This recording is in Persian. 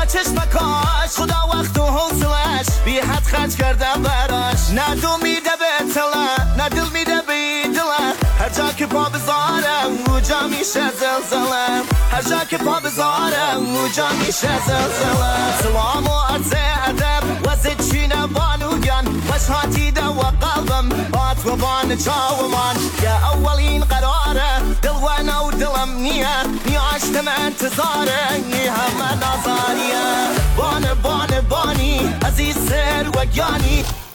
چشمکاش خدا وقت و حوصلش بی حد خرج کردم براش نه دو میده به تله نه دل میده به دله هر جا که پا بذارم اونجا میشه زلزله هر جا که پا بذارم اونجا میشه زلزله سلام و عرض ادب وزد چینه بانوگن وشهاتیده و قلبم بات و بان چاومان که اولین قراره دل و نو دلم نیه نیاشتم انتظاره این همه نظریه بان بانی عزیز سر و گیانی